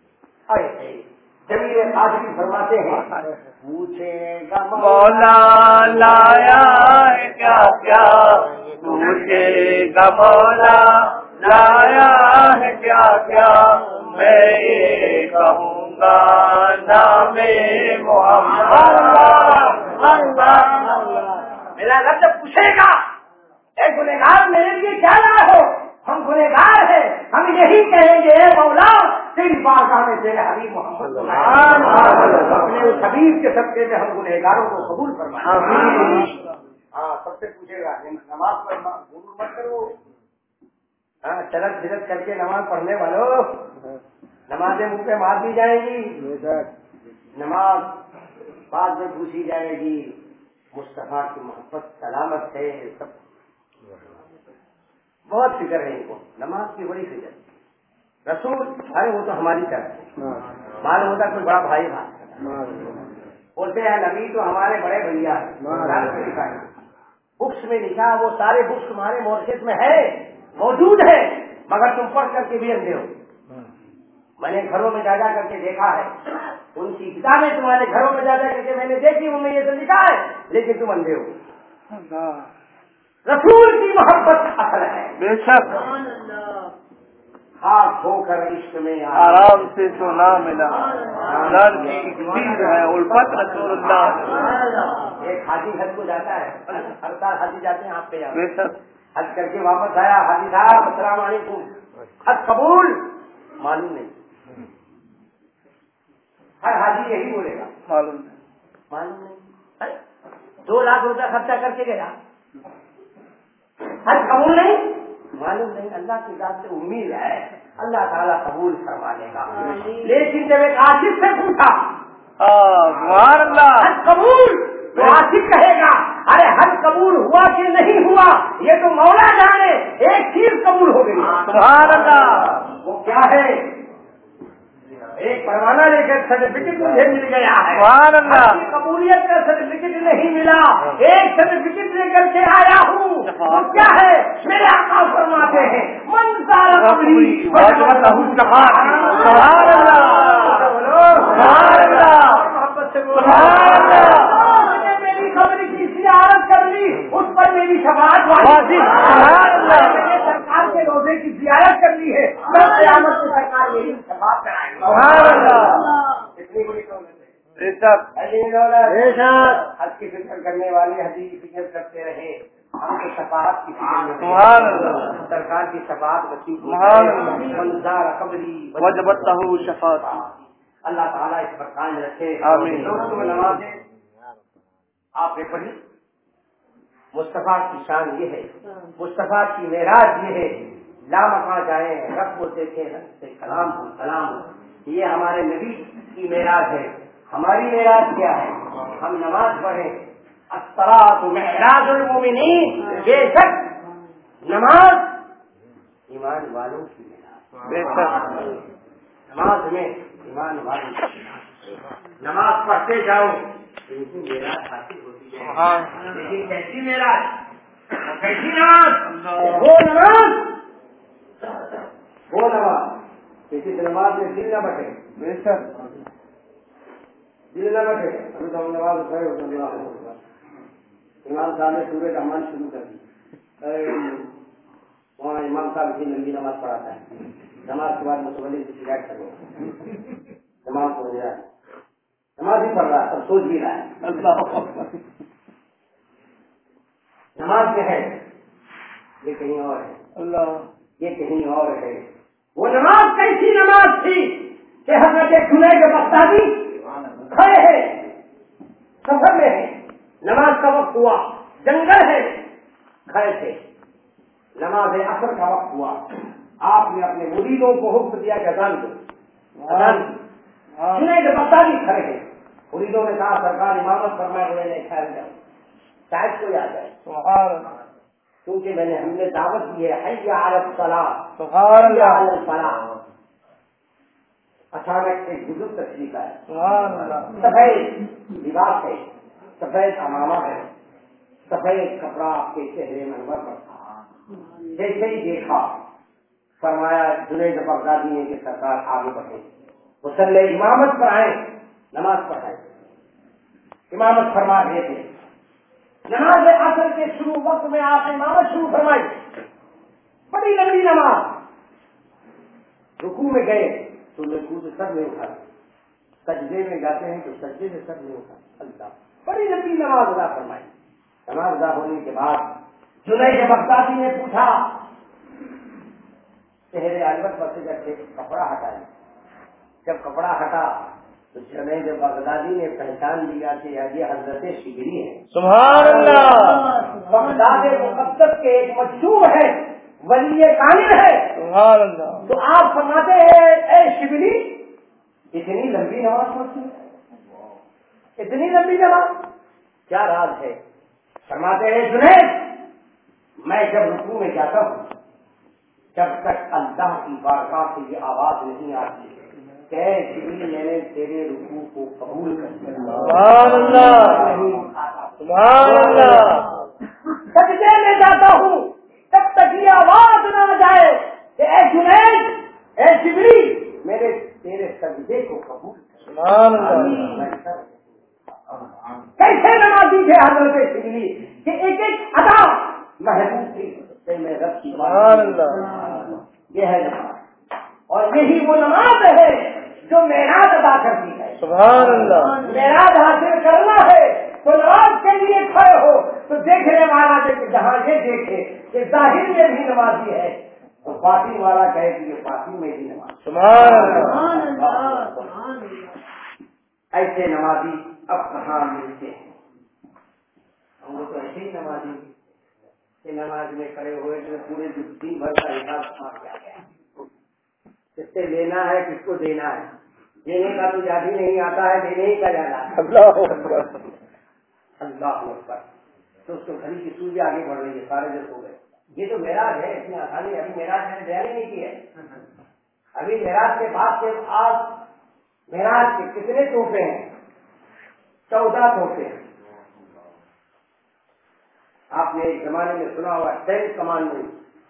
جمیل قادری فرماتے ہیں پوچھے گا مولا لایا ہے کیا کیا، پوچھے گا مولا لایا ہے کیا کیا، میں یہ کہوں گا نام محمد۔ میرا رب جب پوچھے گا اے گنہگار میرے لیے کیا لائے ہو، ہم گنہگار ہیں، ہم یہی کہیں گے اے مولا تیری بارگاہ میں تیرے حبیب محمد اپنے اس حبیب کے صدقے میں ہم گنہگاروں کو قبول فرمائیں۔ ہاں سب سے پوچھے گا نماز پر غرور مت کرو، ہاں چلت پھرت کر کے نماز پڑھنے والوں نمازیں منہ پہ مار دی جائے گی، نماز بعد میں پوچھی جائے گی، مصطفیٰ کی محبت سلامت ہے، سب بہت فکر ہے ان کو، نماز کی بڑی فکر۔ رسول ارے وہ تو ہماری طرف معلوم ہوتا کوئی بڑا بھائی بات بولتے ہیں نبی تو ہمارے بڑے بھیا ہیں، بکس میں لکھا وہ سارے بکس تمہارے مورشد میں ہے، موجود ہے، مگر تم پڑھ کر کے بھی اندھے ہو۔ میں نے گھروں میں جا جا کر کے دیکھا ہے، ان کی کتابیں تمہارے گھروں میں جا جا کر کے میں نے دیکھی، ان میں یہ تو لکھا ہے لیکن تم اندھے ہو۔ رسول کی محبت اصل ہے، بے شک خاص ہو کر عشق میں آرام سے سونا ملا، در کی اکبیر ہے الفت رسول اللہ۔ ایک حاجی حج کو جاتا ہے، ہر سال حاجی جاتے ہیں، آپ پہ بے شک حج کر کے واپس آیا، حاجی صاحب السلام علیکم، حج قبول؟ معلوم نہیں، ہر حاجی یہی بولے گا معلوم نہیں، معلوم نہیں، دو لاکھ روپیہ خرچہ کر کے گیا، حج قبول نہیں؟ معلوم نہیں، اللہ کی ذات سے امید ہے اللہ تعالیٰ قبول فرما لے گا۔ لیکن جب ایک عاشق سے پوچھا سبحان اللہ حج قبول، تو عاشق کہے گا ارے حج قبول ہوا کہ نہیں ہوا یہ تو مولا جانے، ایک چیز قبول ہو گئی، سبحان اللہ، وہ کیا ہے؟ ایک پروانہ لے کر سرٹیفکیٹ مجھے مل گیا ہے، سبحان اللہ، قبولیت کا سرٹیفکیٹ نہیں ملا، ایک سرٹیفکیٹ لے کر کے آیا ہوں، وہ کیا ہے؟ میرے آقا فرماتے ہیں من سال قبری محبت سے میری قبر کی زیارت کر لی، اس پر میری شفاعت واجب، سرکار کے روزے کی زیارت کر لی ہے، میں قیامت میں سرکار میری شفاعت کرائے گی۔ اتنی بڑی حج کی فکر کرنے والے حجی کی فکر کرتے رہے، ہم کی شفاعت کی فکر میں سرکار کی شفاعت نصیب منظار قبری وجبت له شفاعت۔ اللہ تعالیٰ اس پر قائم رکھے، آمین۔ نمازیں آپ نے پڑھی، مصطفیٰ کی شان یہ ہے، مصطفیٰ کی معراج یہ ہے، لامکاں جائیں رب کو دیکھیں رب سے کلام ہو سلام ہو، یہ ہمارے نبی کی معراج ہے۔ ہماری معراج کیا ہے؟ ہم نماز پڑھیں، الصلاۃ معراج المومنین، بے شک نماز ایمان والوں کی معراج، بے شک نماز میں ایمان والوں کی نماز پڑھتے جاؤ ان کی معراج حاصل ہوتی ہے۔ لیکن کیسی معراج، کیسی نماز؟ وہ نماز وہ نماز کسی نماز میں دل نہ بٹے، بے شک دل نہ بٹے۔ ابھی تو ہم نماز کھڑے ہوتے ہیں، امام صاحب نے سورہ رحمان شروع کر دی، وہاں امام صاحب کی لمبی نماز پڑھاتا ہے، نماز کے بعد متولی کی شکایت کرو، نماز پڑھ رہا ہے، نماز ہی پڑھ رہا ہے اور سوچ بھی رہا ہے اللہ نماز میں ہے، یہ کہیں اور ہے، اللہ یہ کہیں اور ہے۔ وہ نماز کیسی نماز تھی کہ حضرت جنید بغدادی کھڑے ہیں، سفر میں ہے، نماز کا وقت ہوا، جنگل ہے، کھڑے تھے، نماز عصر کا وقت ہوا، آپ نے اپنے مریدوں کو حکم دیا کہ اذان دو، اذان دی، جنید بغدادی کھڑے ہیں، مریدوں نے کہا سرکار امامت فرمائے ہوئے نہیں ٹھہر جاؤ، شاید کوئی آ جائے، کیونکہ میں نے ہم نے دعوت دی ہے حی علی الصلاۃ، حی علی الفلاح۔ اچانک ایک بزرگ تشریف آئے، سفید لباس ہے، سفید امامہ ہے، سفید کپڑا آپ کے چہرے منور پر تھا، جیسے ہی دیکھا فرمایا جنید بغدادی نے کہ سرکار آگے بڑھے، مصلی امامت پر آئے، نماز پڑھائے، امامت فرما رہے تھے، نماز عصر کے شروع وقت میں آپ نے امامت شروع فرمائی، بڑی لمبی نماز، رکوع میں گئے تو رکوع سے سر نہیں اٹھا، سجدے میں جاتے ہیں تو سجدے سے سر نہیں اٹھا، اللہ بڑی لمبی نماز ادا فرمائی۔ نماز ادا ہونے کے بعد جنید بغدادی نے پوچھا، چہرے البت پر سے جب کپڑا ہٹایا، جب کپڑا ہٹا تو جنید بغدادی نے پہچان لیا کہ یہ حضرت شبلی ہے، سبحان اللہ، بغداد مقدس کے ایک مجذوب ہے، ولی کامل ہے، سبحان اللہ۔ تو آپ فرماتے ہیں اے شبلی اتنی لمبی نماز پڑھتی ہے، اتنی لمبی نماز کیا راز ہے؟ فرماتے ہیں جنید میں جب رکوع میں جاتا ہوں جب تک اللہ کی بارگاہ سے یہ آواز نہیں آتی کہ اے شبلی میں نے تیرے رکوع کو قبول کر لیا، سبحان اللہ سبحان اللہ، سجدے میں جاتا ہوں تب تک یہ آواز نہ جائے کہ اے جنید اے شبلی میرے تیرے سجدے کو قبول کر، سبحان اللہ۔ کیسے نمازی تھے حضرت شبلی کہ ایک ایک ادا محبوب تھی میں رب کی، سبحان اللہ، یہ ہے نماز، اور یہی وہ نماز ہے جو معراج ادا کرتی ہے، سبحان اللہ۔ معراج حاصل کرنا ہے تو نماز کے لیے کھڑے ہو تو دیکھنے والا کہ جہاں یہ دیکھے کہ ظاہر میں بھی نمازی ہے تو باطن والا کہے کہ یہ باطن میں بھی نماز، سبحان اللہ۔ ایسے نمازی اب کہاں ملتے ہیں؟ ہم لوگ تو ایسے ہی نمازی کہ نماز میں کھڑے ہوئے تو پورے دن بھر کا حساب سمجھ کیا گیا، کس سے لینا ہے کس کو دینا ہے، دینے کا تو یاد ہی نہیں آتا ہے، دینے ہی کا یاد آتا ہے، اللہ اکبر اللہ اکبر، تو اس کو گھڑی کی سوئی آگے بڑھ رہی ہے، سارے دن ہو گئے، یہ تو معراج ہے، اتنی آسانی، ابھی معراج میں نے بیان ہی نہیں کی ہے، ابھی معراج کے بعد سے آج معراج کے کتنے تحفے ہیں؟ چودہ تحفے ہیں، آپ نے ایک زمانے میں سنا ہوا ٹین کمانڈمنٹ.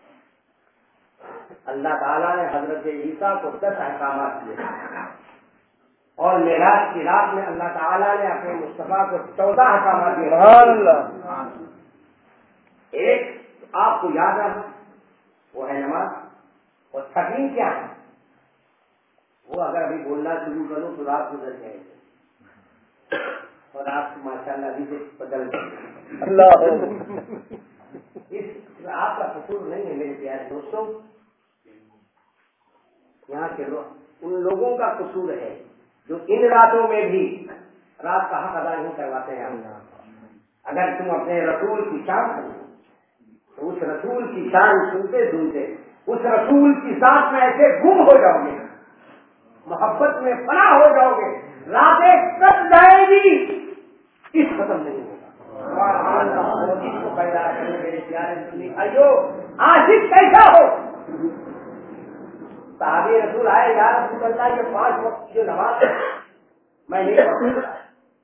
اللہ تعالیٰ نے حضرت عیسیٰ کو دس احکامات دیے اور معراج کی رات میں اللہ تعالیٰ نے اپنے مصطفیٰ کو چودہ احکامات دیے. سبحان اللہ. ایک آپ کو یاد ہے وہ ہے نماز. اور تھکین کیا ہے وہ اگر ابھی بولنا شروع کروں تو رات گزر جائے گی اور آپ ماشاء اللہ ابھی سے بدل گئے. اللہ اس آپ کا قصور نہیں ہے میرے پیارے دوستوں. یہاں کے لوگ ان لوگوں کا قصور ہے جو ان راتوں میں بھی رات کا حق ادا نہیں کرواتے ہیں. اگر تم اپنے رسول کی شان کرو تو اس رسول کی شان سنتے سنتے اس رسول کی ذات میں ایسے گم ہو جاؤ گے, محبت میں فنا ہو جاؤ گے, راتیں کٹ جائے گی, اس ختم نہیں ہوگا. اس کو پیدا کرنے میرے پیارے سنی بھائیو عاشق کیسا ہو. صحابی رسول آئے یا رسول اللہ یہ پانچ وقت کی جو نماز ہے میں نہیں پڑھتا.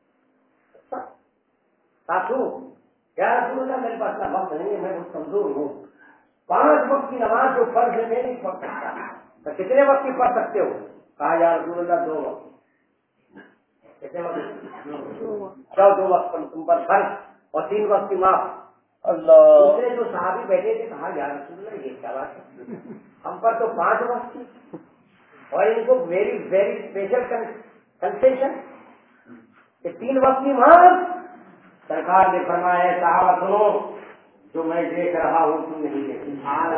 ساتھوں یا رسول اللہ میرے پاس اتنا وقت نہیں ہے, میں بہت کمزور ہوں, پانچ وقت کی نماز جو فرض ہے میں نہیں پڑھ سکتا. تو کتنے وقت کی پڑھ سکتے ہو؟ کہا یا رسول اللہ دو وقت. کتنے وقت؟ کیا دو وقت تم پر فرض اور تین وقت کی معاف. اللہ. دوسرے جو صحابی بیٹھے تھے کہا یا رسول اللہ یہ کیا بات ہے, ہم پر تو پانچ وقت تھی اور ان کو ویری ویری اسپیشل کنسیشن کہ تین وقت کی معاف. سرکار نے فرمایا صحابہ سنو, جو میں دیکھ رہا ہوں تم نہیں دیکھتے,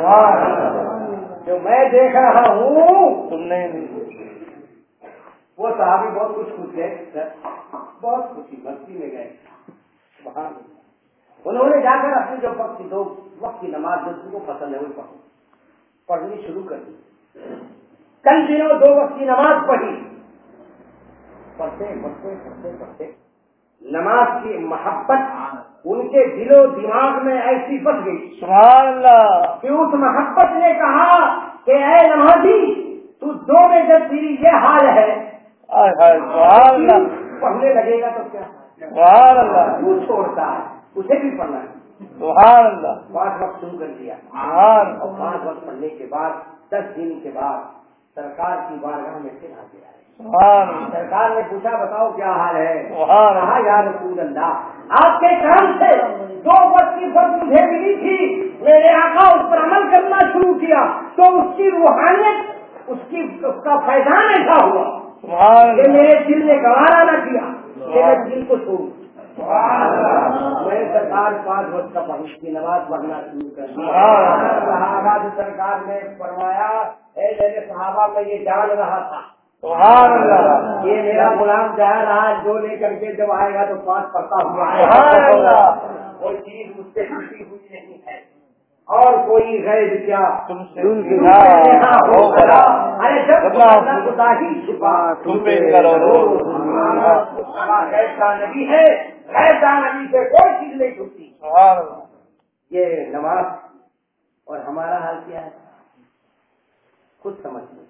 جو میں دیکھ رہا ہوں تم نہیں. وہ صحابی بہت کچھ پوچھے, بہت خوشی مستی میں گئے. انہوں نے جا کر اپنی جو وقت کی دو وقت کی نماز جو تم کو پسند ہے وہ پڑھو پڑھنی شروع کر دی. کل دنوں دو وقت کی نماز پڑھی, پڑھتے پڑھتے پڑھتے پڑھتے نماز کی محبت ان کے دل و دماغ میں ایسی بس گئی سبحان اللہ کہ اس محبت نے کہا کہ اے نمازی تو دو میں جب تیری یہ حال ہے سبحان اللہ پڑھنے لگے گا تو کیا سبحان اللہ تو چھوڑتا ہے اسے بھی پڑھنا ہے سبحان اللہ. پانچ وقت شروع کر دیا اور پانچ وقت پڑھنے کے بعد دس دن کے بعد سرکار کی بارگاہ میں پھر آ گیا. سرکار نے پوچھا بتاؤ کیا حال ہے. کہا یا رسول اللہ آپ کے کام سے دو وقت کی فرض مجھے ملی تھی, میرے آقا اس پر عمل کرنا شروع کیا تو اس کی روحانیت اس کی اس کا فیضان ایسا ہوا کہ میرے دل نے گوارا نہ کیا کہ میں دل کو چھوڑوں. میں سرکار پانچ وقت کا کی نماز پڑھنا شروع کر دیا. صحابہ سرکار نے فرمایا اے میرے صحابہ میں یہ جان رہا تھا سبحان اللہ یہ میرا غلام جا رہا ہے جو لے کر کے جب آئے گا تو پانچ پڑھتا ہوا سبحان اللہ. کوئی چیز مجھ سے چھٹی ہوئی نہیں ہے اور کوئی غیب کیا تم سے ارے جب خدا ہی چھپا تم پہ ایسا نبی ہے, ایسا نبی سے کوئی چیز نہیں چھوٹتی. یہ نماز اور ہمارا حال کیا ہے خود سمجھ لیں.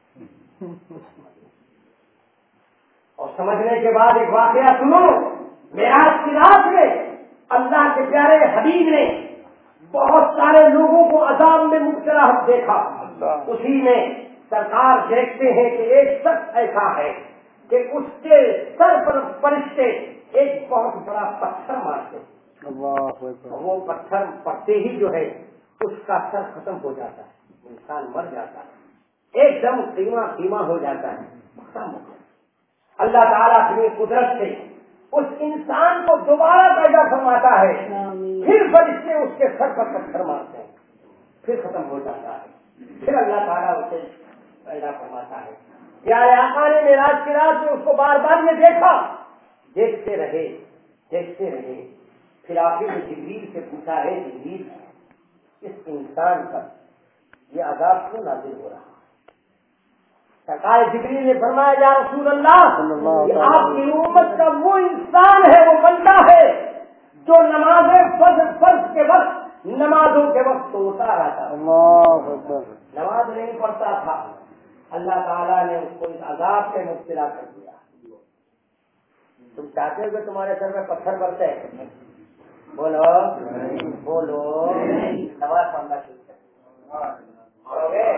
اور سمجھنے کے بعد ایک واقعہ سنو. معراج کی رات میں اللہ کے پیارے حبیب نے بہت سارے لوگوں کو عذاب میں مبتلا دیکھا. اسی میں سرکار دیکھتے ہیں کہ ایک شخص ایسا ہے کہ اس کے سر پر فرشتے ایک بہت بڑا پتھر مارتے, وہ پتھر پڑتے ہی جو ہے اس کا سر ختم ہو جاتا ہے, انسان مر جاتا ہے, ایک دم خیمہ خیمہ ہو جاتا ہے, ختم ہو جاتا ہے. اللہ تعالیٰ اپنی قدرت سے اس انسان کو دوبارہ پیدا فرماتا ہے, پھر فرشتے اس کے سر پر پتھر مارتے ہیں, پھر ختم ہو جاتا ہے, پھر اللہ تعالیٰ اسے پیدا فرماتا ہے. پیارے آقا نے معراج کی رات میں اس کو بار بار میں دیکھا, دیکھتے رہے دیکھتے رہے پھر آخر میں جبریل سے پوچھا ہے جبریل اس انسان پر یہ عذاب کیوں نازل ہو رہا. سرکار جبریل نے فرمایا یا رسول اللہ یہ آپ کی امت کا وہ انسان ہے, وہ بندہ ہے جو نماز فرض فرض کے وقت نمازوں کے وقت سوتا رہتا, نماز نہیں پڑھتا تھا. اللہ تعالیٰ نے اس کو اس عذاب سے مبتلا کر دیا. تم چاہتے ہو کہ تمہارے سر میں پتھر برسے, بولو بولو نماز پڑھنا شروع کرو.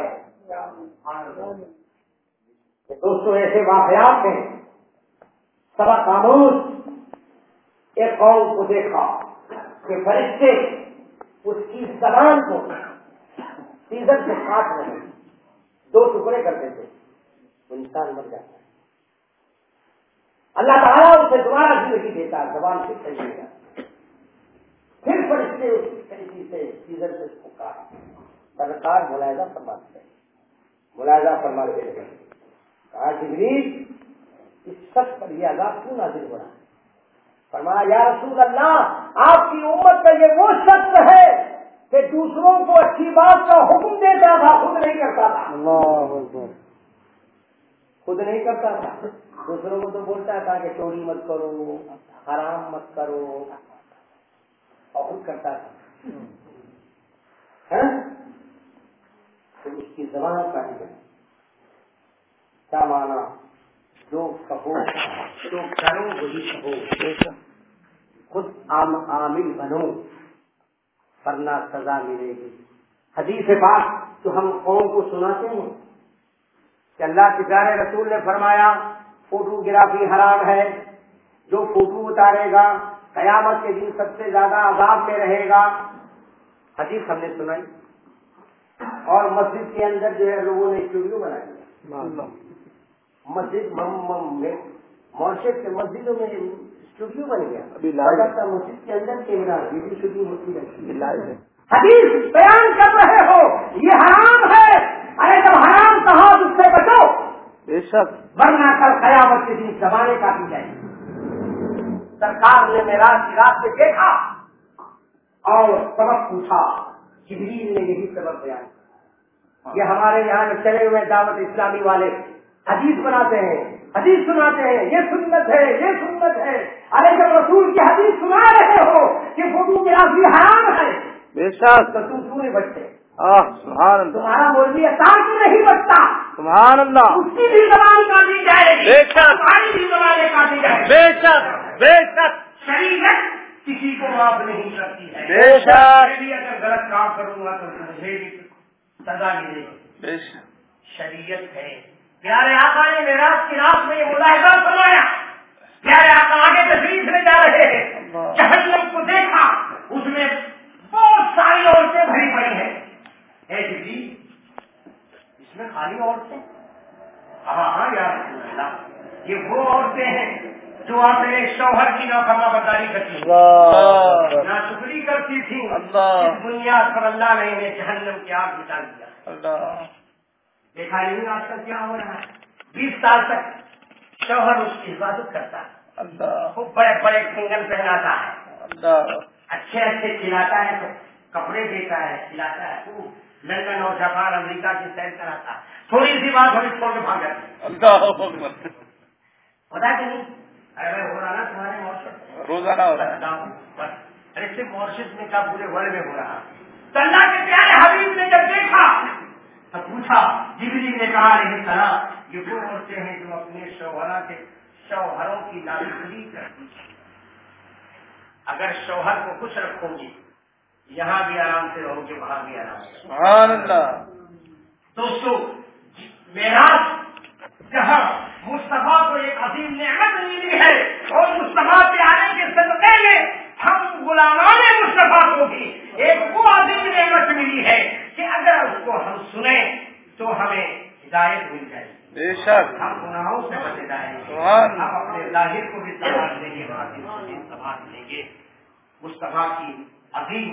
دوستوں ایسے واقعات ہیں. سبق آموز. ایک قوم کو دیکھا کہ فرشتے اس کی زبان کو سیزن سے کاٹ رہے ہیں, دو ٹکڑے کرتے تھے, وہ انسان مر جاتا ہے. اللہ تعالیٰ اسے دوبارہ زندگی دیتا ہے, زبان سے صحیح ہو جاتا ہے. پھر فرشتے اس طریقے سے سیزن سے اس کو کاٹ. سرکار ملاحظہ فرماتے ہیں, ملاحظہ فرماتے ہیں کہا جبریل اس شخص پر یہ عذاب کیوں نازل ہو رہا ہے؟ فرمایا یا رسول اللہ, آپ کی امت کا یہ وہ شخص ہے کہ دوسروں کو اچھی بات کا حکم دیتا تھا, خود نہیں کرتا تھا. خود نہیں کرتا تھا, دوسروں کو تو بولتا تھا کہ چوری مت کرو, حرام مت کرو, اور خود کرتا تھا. تو اس کی زبان کاٹی گئی. کیا مانا؟ جو کہو جو کرو وہی کہو, خود عامل بنو ورنہ سزا ملے گی. حدیث پاک تو ہم قوم کو سناتے ہیں کہ اللہ کے پیارے رسول نے فرمایا فوٹو گرافی حرام ہے, جو فوٹو اتارے گا قیامت کے دن سب سے زیادہ عذاب میں رہے گا. حدیث ہم نے سنائی. اور مسجد کے اندر جو ہے لوگوں نے اسٹوڈیو بنایا. مسجد میں مارشد کے مسجدوں میں اسٹوڈیو بن گیا. مسجد کے اندر کیمرہ ویڈیو شوٹنگ ہوتی ہے. حدیث بیان کر رہے ہو یہ حرام ہے. ارے جب حرام کہا اس سے بچو, بے شک ورنہ کل قیامت کے دن زبانیں کاٹی جائیں. سرکار نے معراج کی رات سے دیکھا اور سبق پوچھا. جبریل نے یہی سبق بیان کیا. یہ ہمارے یہاں چلے ہوئے دعوت اسلامی والے حدیث بناتے ہیں, حدیث سناتے ہیں, یہ سنت ہے یہ سنت ہے. ارے جب رسول کی حدیث سنا رہے ہو کہ فوٹو گرافی حرام ہے, بے شک تو تم کیوں نہیں بچتے؟ سبحان اللہ. تمہارا مولوی اتار کیوں نہیں بچتا؟ سبحان اللہ. اس کی بھی زبان کاٹی جائے گی, بے شک تمہاری بھی زبانیں کاٹی جائے گی. بے شک بے شک. شریعت کسی کو معاف نہیں کرتی ہے. بے شک. اگر غلط کام کروں گا تو مجھے بھی سزا ملے گی. بے شک شریعت ہے. پیارے آقا نے معراج کی رات میں یہ ملاحظہ فرمایا. پیارے آقا آگے تشریف لے جا رہے ہیں, جہنم کو دیکھا, اس میں بہت ساری عورتیں بھری پڑی ہیں. اے جی اس میں خالی عورتیں؟ ہاں ہاں یا رسول اللہ, یہ وہ عورتیں ہیں جو اپنے شوہر کی نافرما برداری کرتی تھی, ناشکری کرتی تھی. اس بنیاد پر اللہ نے انہیں جہنم کی آگ بتا دیا. دیکھا نہیں آج کل کیا ہو رہا ہے؟ بیس سال تک شوہر اس کی حفاظت کرتا ہے, خوب بڑے بڑے کنگن پہناتا ہے, اچھے اچھے کھلاتا ہے, تو کپڑے دیتا ہے, کھلاتا ہے, خوب لندن اور جاپان امریکہ کی سیر کراتا ہے. تھوڑی سی بات ہوئی چھوڑ کے بھاگ جاتی. پتا کہ نہیں ارے ہو رہا نا تمہارے مورشد روزانہ ہو رہا ہے. ارے صرف مورشد میں کیا پورے ورلڈ میں ہو رہا. تو اللہ کے پیارے حبیب نے جب دیکھا تو پوچھا, جبریل نے کہا نہیں طرح یہ وہ عورتیں ہیں جو اپنے شوہروں کے شوہروں کی ناشکری کرتی ہیں. اگر شوہر کو خوش رکھو گی یہاں بھی آرام سے رہو گے, وہاں بھی آرام سے. سبحان اللہ. دوستو معراج جہاں مصطفیٰ کو ایک عظیم نعمت ملی ہے, اور مصطفیٰ کے آنے کے صدقے میں ہم غلامان مصطفیٰ کو بھی ایک وہ عظیم نعمت ملی ہے کہ اگر اس کو ہم سنیں تو ہمیں ہدایت مل جائے گی. بے شک ہم گناہوں سے بچ جائیں گے, ہم اپنے ظاہر کو بھی سنبھال لیں گے, باطن کو بھی سنبھال لیں گے. مصطفیٰ کی عظیم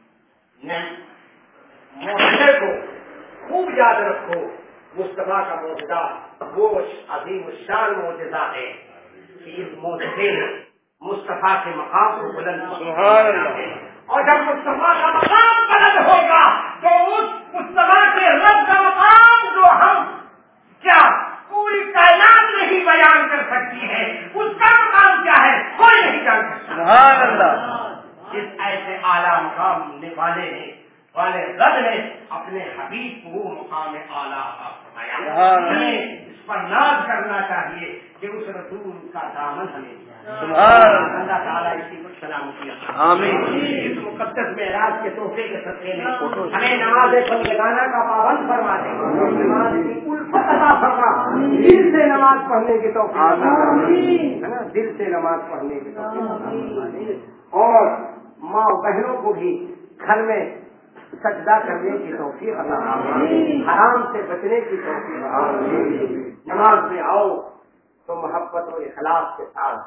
معجزے کو خوب یاد رکھو. مصطفیٰ کا معجزہ وہ عظیم الشان معجزہ ہے کہ اس معجزے نے مصطفیٰ کے مقام کو بلند کیا ہے. اور جب مصطفیٰ کا مقام بلند ہوگا تو اس مصطفیٰ کے رب کا مقام جو ہم کیا پوری کائنات نہیں بیان کر سکتی ہے, اس کا مقام کیا ہے کوئی نہیں جان سکتا. سبحان اللہ. اس ایسے اعلیٰ مقام والے نے والے رب نے اپنے حبیب کو وہ مقام اعلیٰ فرمایا. پر ناز کرنا چاہیے کہ اس رسول کا دامن ہمیں اللہ تعالیٰ اسی کو سلامتی اس مقدس معراج کے تحفے کے صدقے میں ہمیں نماز بندگانہ کا پابند فرما دے، نماز کی الفت عطا فرما، دل سے نماز پڑھنے کی توفیق، دل سے نماز پڑھنے کی توفیق، اور ماں بہنوں کو بھی گھر میں سجدہ کرنے کی توفیق عطا فرما، حرام سے بچنے کی توفیق عطا فرما۔ نماز میں آؤ تو محبت اور اخلاص کے ساتھ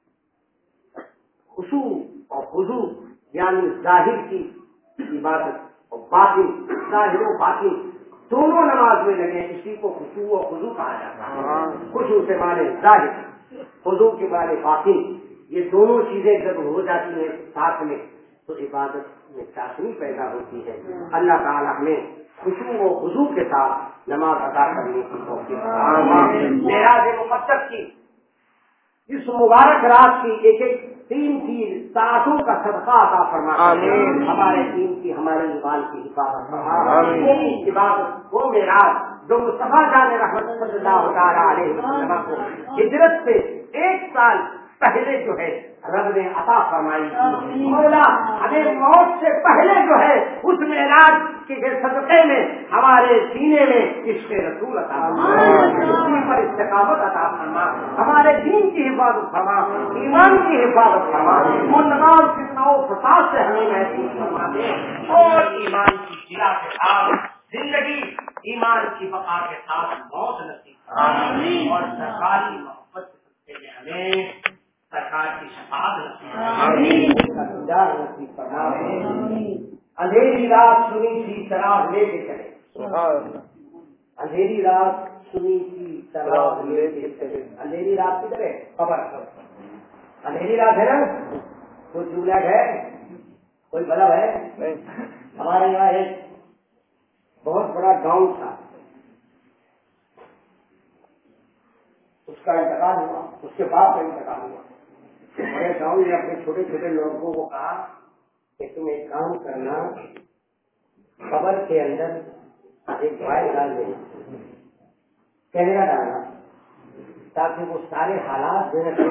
خشوع اور خضوع یعنی ظاہر کی عبادت اور باطن، ظاہر و باطن دونوں نماز میں لگے، اسی کو خشوع اور خضوع کہا جاتا ہے۔ خشوع سے مانے ظاہر، خضوع کے مانے باطن، یہ دونوں چیزیں جب ہو جاتی ہیں ساتھ میں تو عبادت میں چاشنی پیدا ہوتی ہے۔ اللہ تعالیٰ ہمیں خشوع و خضوع کے ساتھ نماز ادا کرنے کی توفیق عطا۔ معراج مقدس کی اس مبارک رات کی ایک ایک تین تین ساعتوں کا صدقہ عطا فرما، ہمارے دین کی، ہمارے ایمان کی حفاظت فرما، وہ عبادت، وہ معراج جو مصطفیٰ جان رحمت صلی اللہ تعالیٰ علیہ وسلم کو ہجرت سے ایک سال پہلے جو ہے رب نے عطا فرمائی، مولا ہمیں موت سے پہلے جو ہے اس معراج کے صدقے میں ہمارے سینے میں عشق رسول عطا فرما، اسی پر استقامت عطا فرما، ہمارے دین کی حفاظت فرما، ایمان کی حفاظت فرما، منتقام فتنہ و فساد سے ہمیں محفوظ فرما دے، اور ایمان کی جلا کے ساتھ زندگی، ایمان کی بقا کے ساتھ موت نصیب فرما، اور سرکاری محبت کے صدقے میں ہمیں سرکار کی شفاعت نصیب فرما۔ اندھیری رات سنی تھی چراغ لے کے چلے، اندھیری رات سنی تھی چراغ لے کے چلے، اندھیری رات کدھر ہے؟ خبر اندھیری رات ہے نا، کوئی ٹیوب ہے، کوئی بلب ہے؟ ہمارے یہاں ایک بہت بڑا گاؤں تھا، اس کا انتقال ہوا، اس کے باپ کا انتقال ہوا۔ بڑے گاؤں نے اپنے چھوٹے چھوٹے لوگوں کو کہا کہ تم ایک کام کرنا، قبر کے اندر ایک فائل ڈال دینا، کیمرہ ڈالنا، تاکہ وہ سارے حالات جو ہے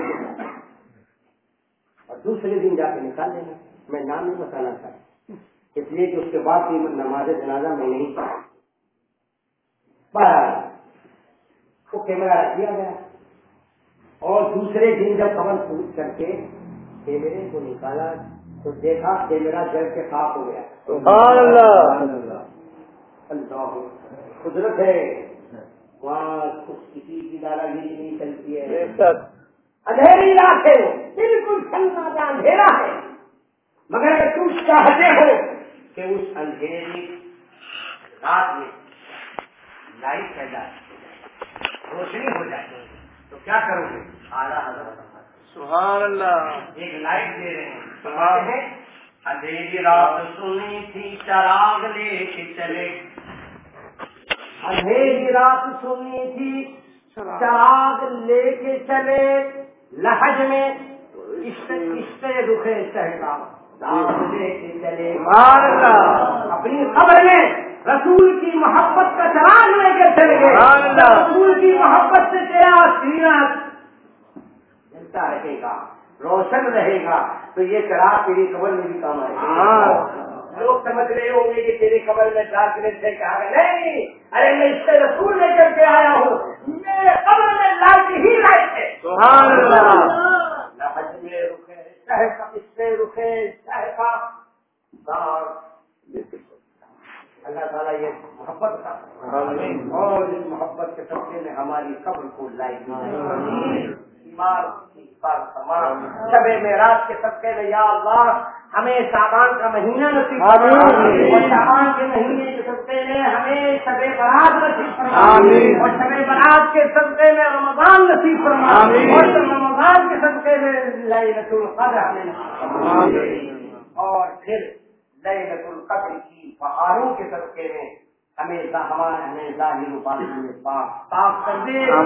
اور دوسرے دن جا کے نکال دینا۔ میں نام نہیں بتانا چاہتا اس لیے کہ اس کے بعد کی نماز جنازہ میں نہیں پڑھا، بہرحال وہ کیمرہ رکھ دیا گیا، اور دوسرے دن جب قبر پوچھ کر کے کیمرے کو نکالا تو دیکھا کیمرہ جل کے خاک ہو گیا۔ سبحان اللہ، اللہ قدرت ہے، وہاں کسی کی دادا گیری نہیں چلتی ہے، اندھیری رات ہے، بالکل سنسناٹا اندھیرا ہے، مگر اگر تم چاہتے ہو کہ اس اندھیری رات میں لائٹ پیدا روشنی ہو جائے تو کیا کرو گے؟ اعلیٰ حضرت سبحان اللہ ایک لائٹ دے رہے ہیں، سبحان ہے، اندھیری رات سنی تھی چراغ لے کے چلے، اندھیری رات سنی تھی چراغ لے کے چلے، لہج میں عشق رخے چہکا لے کے چلے، اپنی خبر میں رسول کی محبت کا چراغ لے کے چلے گئے، رسول کی محبت سے تیرا سینہ جلتا رہے گا، روشن رہے گا، تو یہ چراغ تیری قبر میں بھی کام آئے گا۔ لوگ سمجھ رہے ہوں گے کہ تیری قبر میں ڈارکنیس ہے، کہا گیا نہیں، ارے میں اس سے رسول لے کر کے آیا ہوں، میرے قبر میں لائٹ ہی لائٹ ہے، سبحان اللہ، لہج میں رکے شہر اس سے رکے شہر کا دار، اللہ تعالیٰ یہ محبت کا اور اس محبت کے صدقے میں ہماری قبر کو لائٹ بیمار شب معراج کے صدقے میں یا اللہ ہمیں شعبان کا مہینہ نصیب فرما، اور شعبان کے مہینے کے صدقے میں ہمیں شب برات نصیب فرما، اور شب برات کے صدقے میں رمضان نصیب فرما، اور رمضان کے صدقے میں لیلۃ القدر ہمیں نصیب فرما، اور پھر لیلۃ القدر کی بہاروں کے صدقے میں ہمیں ہمیں ظاہر و باطن میں پاک صاف کر دے۔